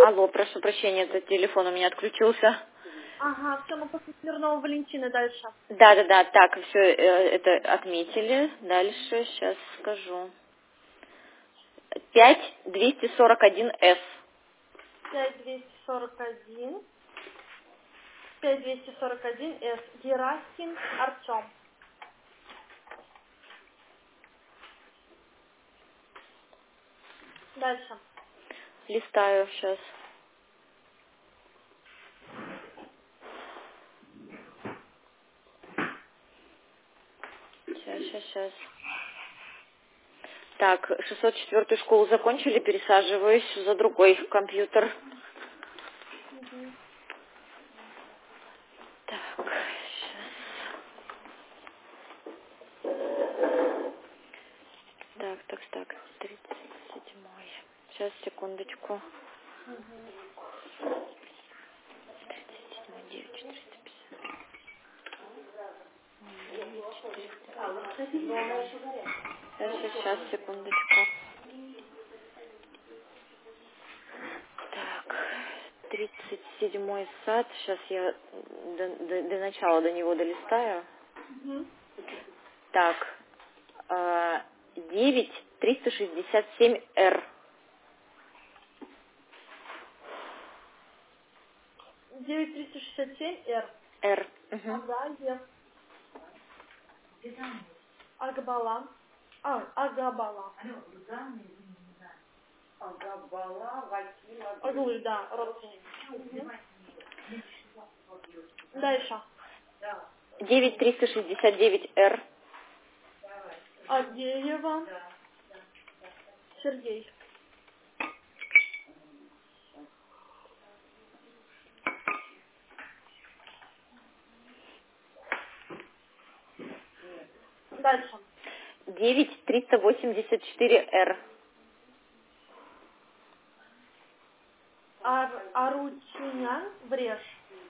Алло, прошу прощения, этот телефон у меня отключился. Ага, все, мы после Смирнова Валентины дальше. Да, так, все это отметили. Дальше, сейчас скажу. 5241С. 5241. 5241 С. Гераскин Артем. Дальше. Листаю сейчас. Сейчас. Так, 604-ю школу закончили, пересаживаюсь за другой компьютер. Угу. Так, сейчас. Так, 37-й. Сейчас, секундочку. 37-й, 9450. Сейчас, секундочку. Так, 37-й сад. Сейчас я до начала до него долистаю. Угу. Так, 9367Р. 9367 Р. Р. Угу. Агаев. Агабала. Агабала. Аглы, да, родственник. Угу. Дальше. 9369Р. Агеева. Сергей. Дальше. 9384Р. Арутюнян Вреш.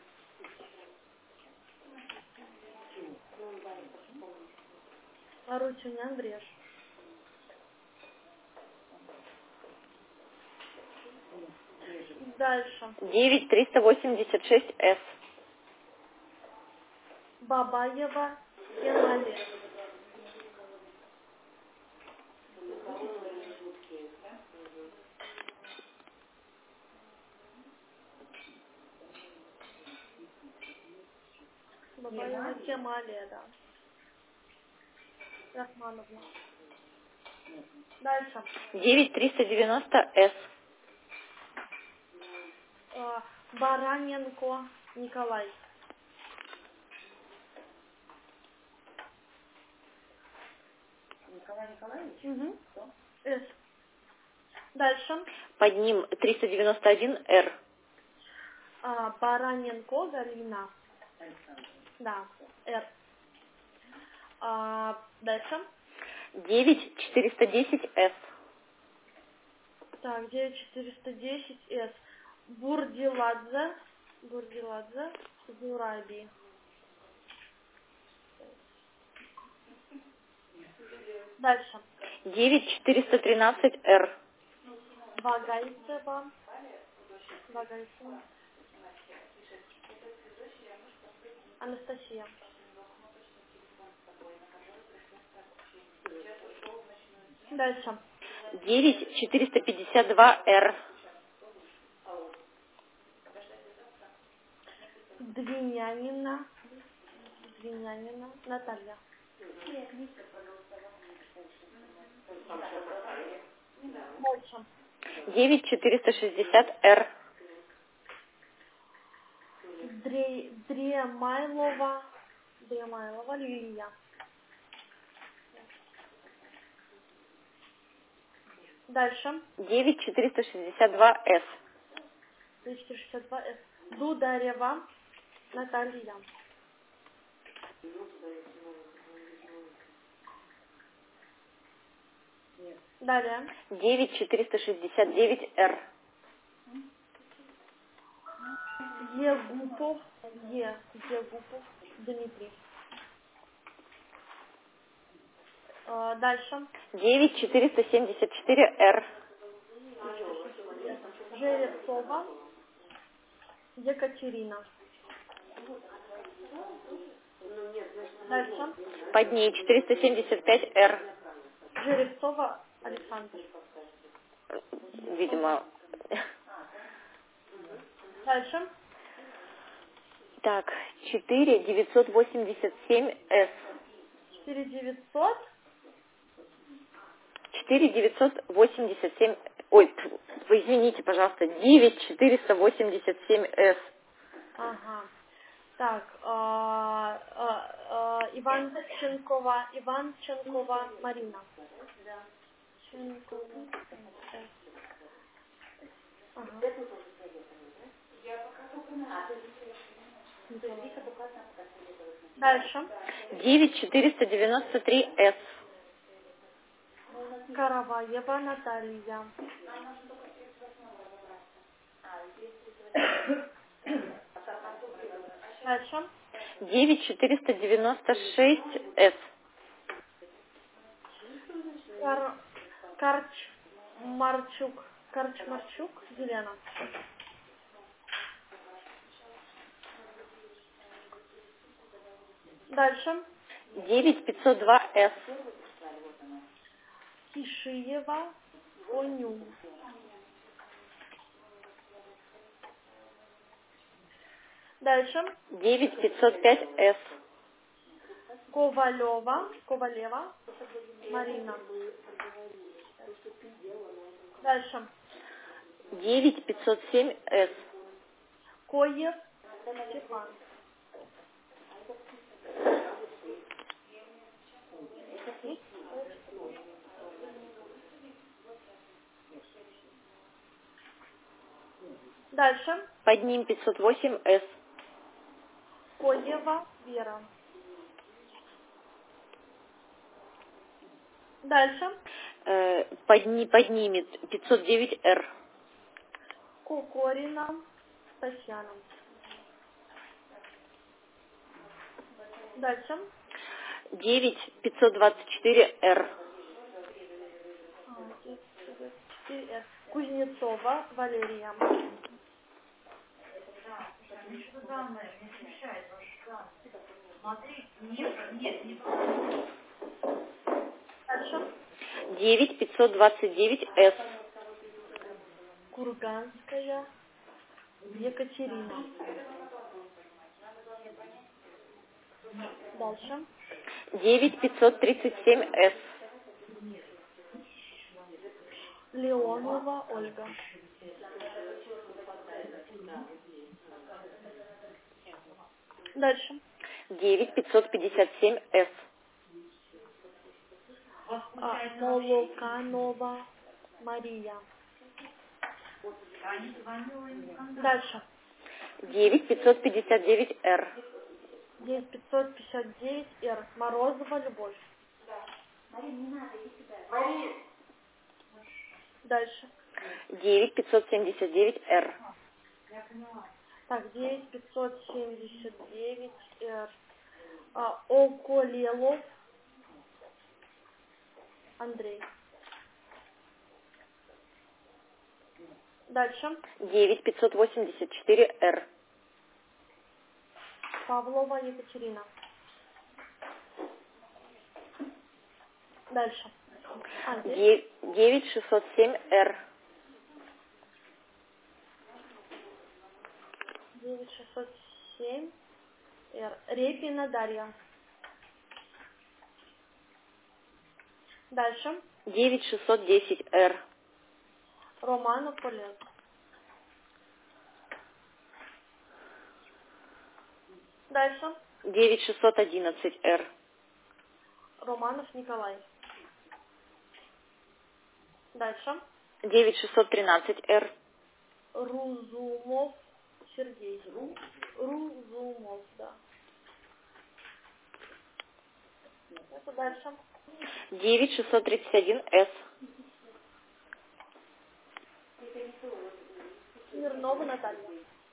Арутюнян Вреш. Дальше. 9386С. Бабаева Эмали. Бабаева Кемалия, да. Рахмановна. Дальше. 9390С. Бараненко Николай. Николай Николаевич? Угу. С. Дальше. Под ним 391Р. Бараненко Галина. Да. Р. Дальше. 9410С. Так, 9410 С. Бурдиладзе. Зураби. Дальше. 9413Р. Вагайцева. Анастасия. Дальше. 9452Р. Двинянина Наталья. Дальше. 9460Р. Дремайлова Лилия. Дальше. 9462С. 462 С. Дударева Наталья. Далее. 9469Р. Егупов Дмитрий. Дальше. 9474Р. Жеребцова Екатерина. Дальше. Под ней 475R. Жеребцова Александр. Видимо. Дальше. Так, 4987S. 4900. 4987. Ой, извините, пожалуйста, 9487S. Ага. Так, Иванченкова Марина. Ченкова. Ага. Дальше. 9493S. Караваева Наталья. Дальше. 9496S. Карчмарчук Елена. Дальше. 9502S. Кишиева Оню. Дальше. 9505S. Ковалева Марина. Дальше. 9507S. Коев Степан. Дальше. Под ним 508S. Коева Вера. Дальше. Поднимет 509R. Кокорина Татьяна. Дальше. 9524R. Кузнецова Валерия. Дальше. 9529S. Курганская Екатерина. Дальше. 9537S. Леонова Ольга. Дальше. 9557S. Молоканова Мария. Дальше. 9559R. 9559R. Морозова Любовь. Дальше. 9579R. Так, 9579R. Околелов Андрей. Дальше. 9584R. Павлова Екатерина. Дальше. 9607R. 9607R. Репина Дарья. Дальше. 9610R. Романов Олег. Дальше. 9611R. Романов Николай. Дальше. 9613R. Рузумов Сергей. Рузумов, да. Это дальше. 9631S. Смирнова Наталья.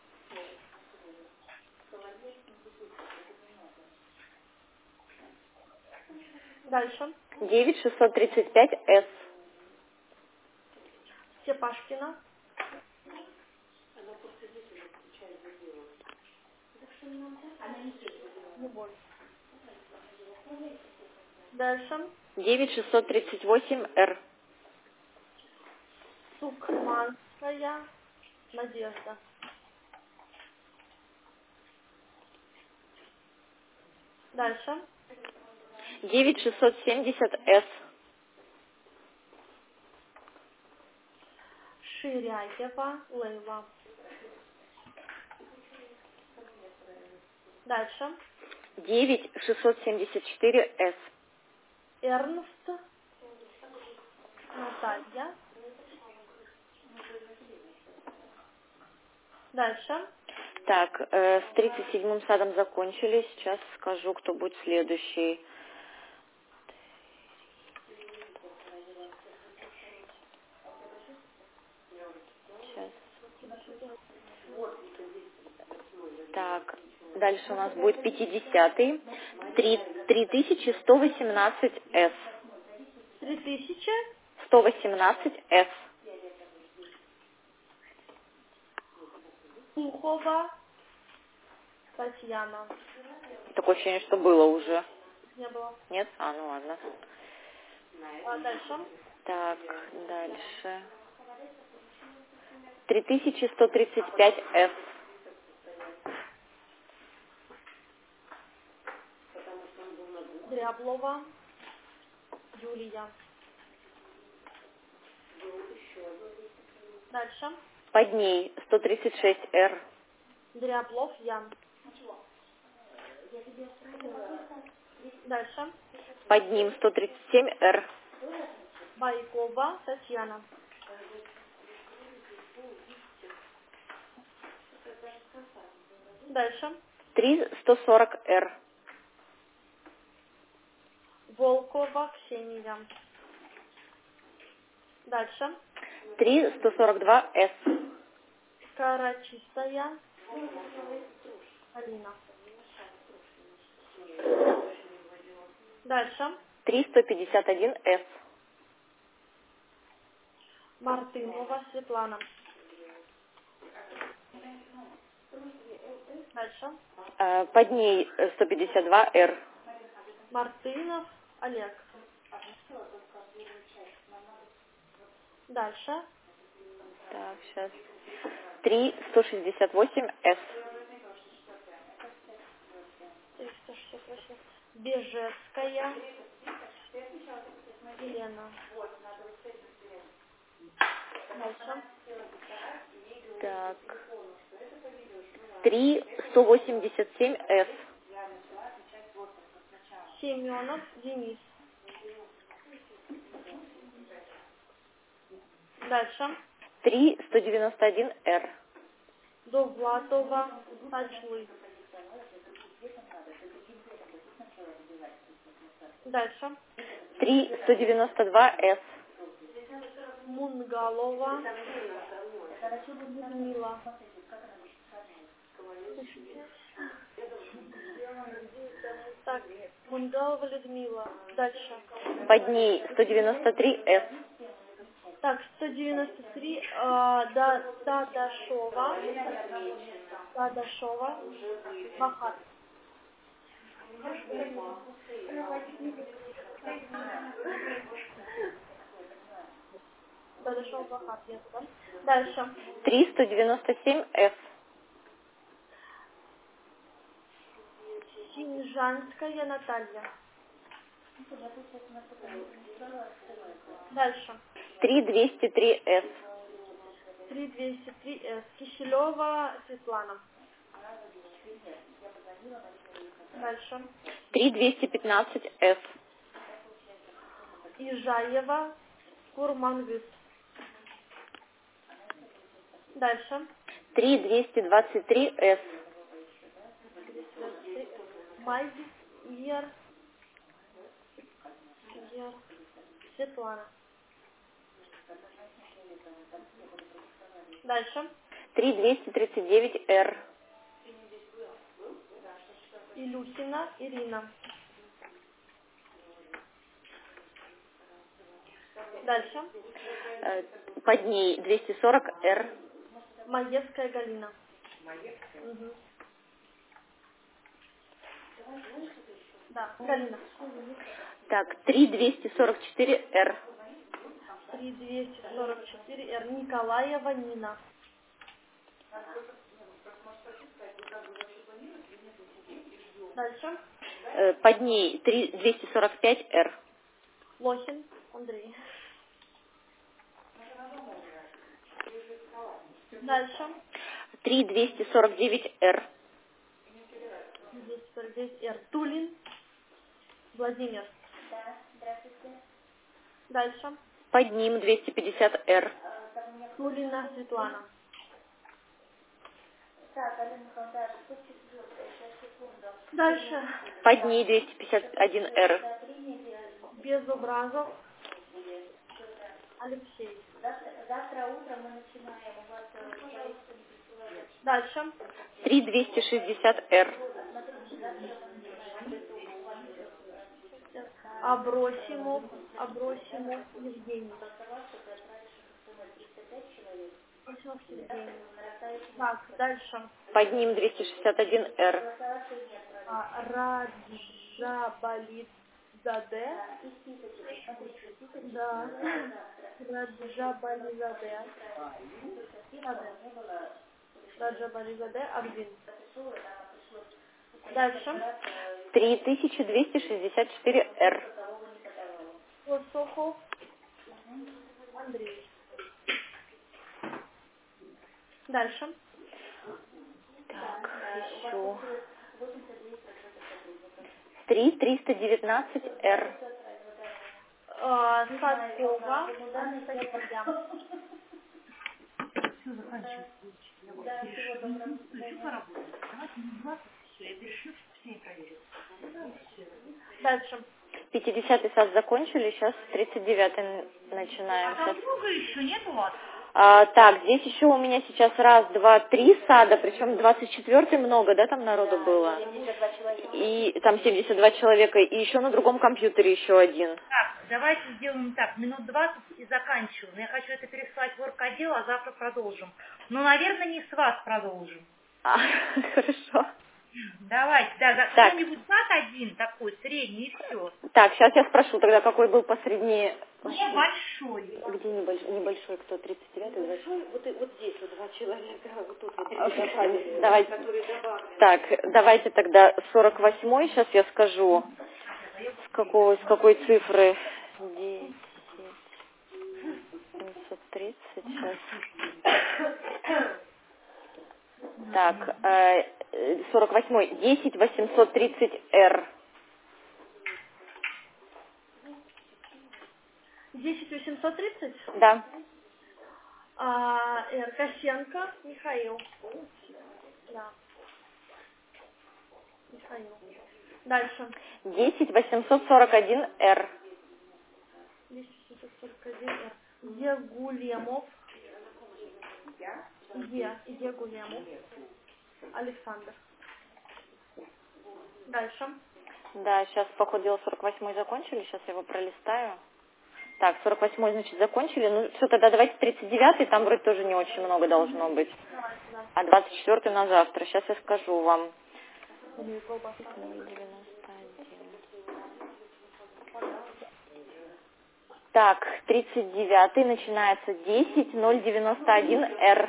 Дальше. 9635S. Степашкина Не больше. Дальше. 9638R. Сукманская Надежда. Дальше. 9670S. Ширяева Лейла. Дальше. 9674S. Эрнст Наталья. Дальше. Так, с 37-м садом закончили. Сейчас скажу, кто будет следующий. Сейчас. Так, дальше у нас будет 50-й. 3118S. 3000. 118S. Пухова Татьяна. Такое ощущение, что было уже. Не было. Нет? А, ну ладно. А дальше. Так, дальше. 3135F. Дряблова Юлия. Дальше. Под ней 136R. Дряблов Ян. Дальше. Под ним 137R. Байкова Татьяна. Дальше. 3140R. Волкова Ксения. Дальше. 3142S. Карачистая Алина. Дальше. 3151S. Мартынова Светлана. Дальше. Под ней 152R. Мартынов Олег. Дальше. Так, сейчас. 3168S. 368. Бежецкая Елена. Дальше. Так. 3187S. Семенов Денис. Дальше. 3191R. Довлатова Тачлы. Дальше. 3192S. Мунгалова Людмила. Так, Мунгалова Людмила. Дальше. Под ней 193S. Так, 193. Дадашова. Дадашова. Махат. Дадашова Махат. Нет, да? Дальше. 3197S. Синжанская Наталья. Дальше. 3203S. 3203С. Киселева Светлана. Дальше. 3215S. Ижаева Курмангыз. Дальше. 3223S. Майер Светлана. Дальше. 3239R. Илюхина Ирина. Дальше. Под ней 240R. Маевская Галина. Угу. Да, Галина. Так, 3244R. 3244 Р. Николаева Нина. Дальше. Под ней 3245R. Лохин Андрей. Дальше. 3249R. 249 Р. Тулин Владимир. Дальше. Под ним 250R. Тулина Светлана. Дальше. Под ней 251R. Безобразов Алексей. Завтра утром мы начинаем. У вас Дальше. 3260R. Абросимов Евгений. Абросимов Евгений. Так, дальше. Под ним 261R. Раджабалидзаде. Да. Раджабалидзаде. Раджабалидзаде Абдин. Дальше. 3264R. Лосохов Андрей. Дальше. Так, еще. 3319R. Садкова Анастасия. все заканчивается. Я вот еще поработать. Давайте не 20, все, я перешью, все не проверю. Дальше. 50-й сад закончили, сейчас 39-й начинаем. А там много еще нет у вас? Так, здесь еще у меня сейчас 1, 2, 3 сада, причем 24-й много, да, там народу было? 72 человека. И там 72 человека, и еще на другом компьютере еще один. Так, давайте сделаем так, минут 20 и заканчиваем. Я хочу это переслать в орготдел, а завтра продолжим. Ну, наверное, не с вас продолжим. Хорошо. Давайте, да, Так. кто-нибудь сад один такой, средний, и все. Так, сейчас я спрошу тогда, какой был посредний... Небольшой. Где небольшой кто? 39-й? Большой, вот здесь вот 2 человека, вот тут вот Давайте. которые добавлены. Так, давайте тогда 48-й, сейчас я скажу, с какой цифры. 10, 730, сейчас. Так, 48-й, 10 830R. 10830. Да. Р. Косенко Михаил. Да. Михаил. Дальше. 10 841R. 241 Р. Егулемов. Егулемов. Александр. Дальше. Да, сейчас, по ходу дела, 48-й закончили, сейчас я его пролистаю. Так, 48-й, значит, закончили. Ну, все, тогда давайте 39-й, там вроде тоже не очень много должно быть. Давайте, да. А 24-й на завтра. Сейчас я скажу вам. Ну и колбаса. 0,91. Так, 39-й начинается 10 091 R.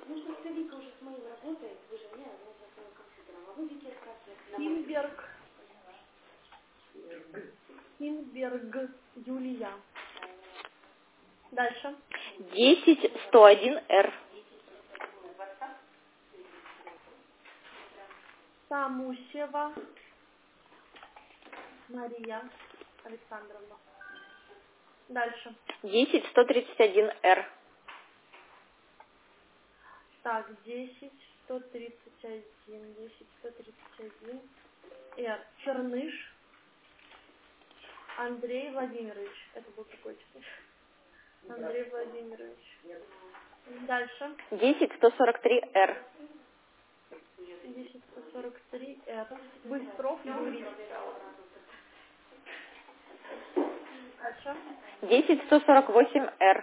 Хинберг Юлия. Дальше. 10 101 R. Самусева Мария Александровна. Дальше. 10 131 R. Так, 10 131, 10 131. Р. Черныш Андрей Владимирович. Это был какой теперь? Андрей Владимирович. Дальше. 10 143 R. 10 143 Р. Быстров Юрий. Дальше. 10 148 R.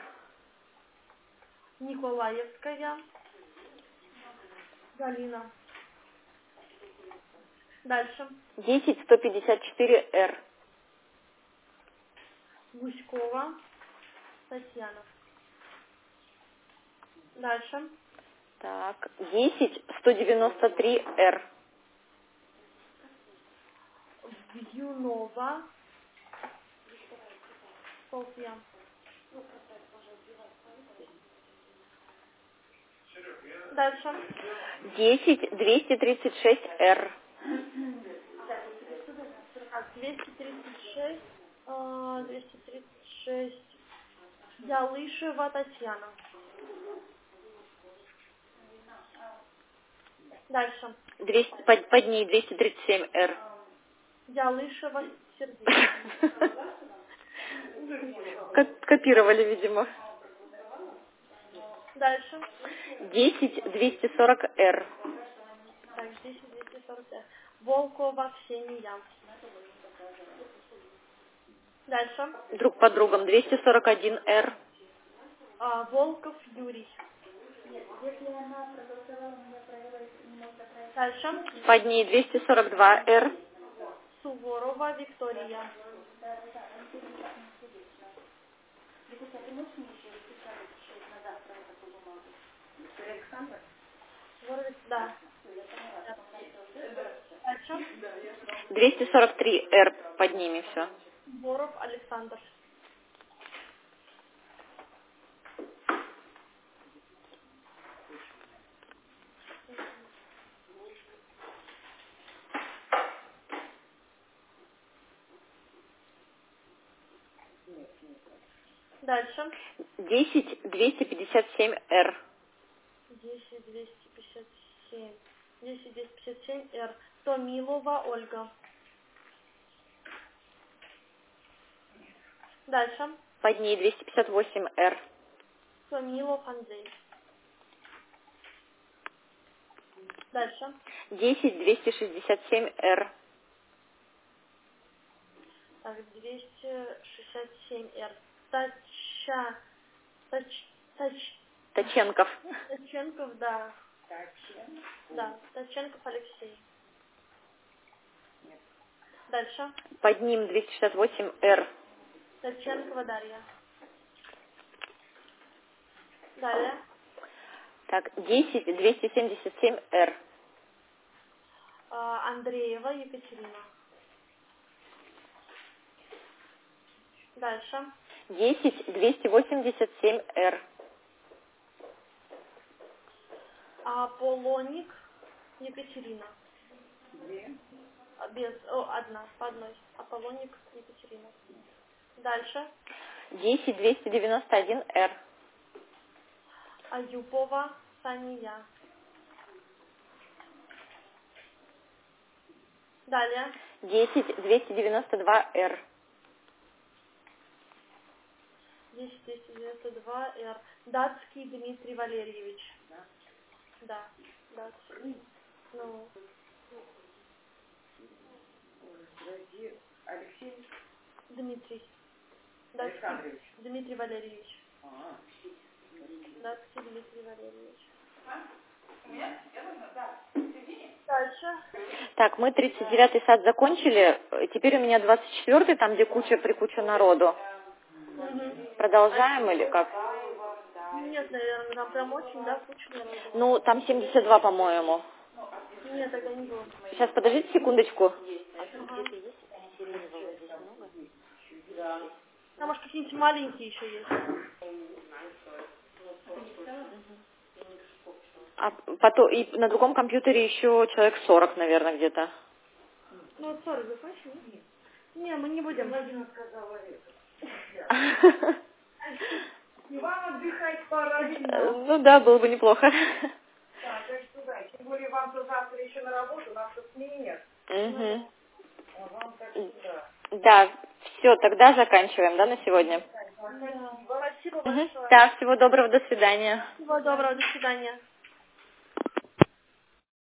Николаевская Галина. Дальше. 10154R. Гуськова Татьяна. Дальше. Так, 10193R. Вьюнова Софья. Дальше. 10236R. 236. 236. Ялышева Татьяна. Дальше. Под ней 237R. Ялышева Сергей. Копировали, видимо. Дальше. 10240R. Так, 240. Волкова Ксения. Дальше. Друг под другом 241R. Волков Юрий. Дальше. Под ней 242R. Суворова Виктория. Да. Дальше. 243R под ними все. Боров Александр. Дальше. 10257R. 10257. 10257 Томилова Ольга. Дальше. Под ней 258R. Томилов Андрей. Дальше. 10267R. Так, 267 Таченков. Таченков, да. Да, Таченков Алексей. Дальше. Под ним 268R. Таченкова Дарья. Далее. Так, 10277R. Андреева Екатерина. Дальше. 10287R. Аполлоник Екатерина. Одна, по одной. Аполлоник Екатерина. Дальше. 10291R. Аюпова Сания. Далее. 10292R. 10292R. Датский Дмитрий Валерьевич. Да, датский. Ну. Алексей Дмитрий. Датский Дмитрий Валерьевич. Датский Дмитрий Валерьевич. Дальше. Так, мы 39-й сад закончили. Теперь у меня 24-й, там, где куча народу. Продолжаем или как? Нет, наверное, там прям очень, да, куча народу. Ну, там 72, по-моему. Нет, тогда не было. Сейчас, подождите секундочку. Там, может, какие-нибудь маленькие еще есть. А потом, и на другом компьютере еще человек 40, наверное, где-то. Ну, вот 40 закончим? Не, мы не будем. Владимир сказала это. И вам отдыхать пора. Ну да, было бы неплохо. Да, так что да. Тем более вам-то завтра еще на работу, нас тут смены нет. Угу. А вам так сюда. Да, все, тогда заканчиваем, да, на сегодня? Спасибо большое. Да, всего доброго, до свидания. Всего доброго, до свидания.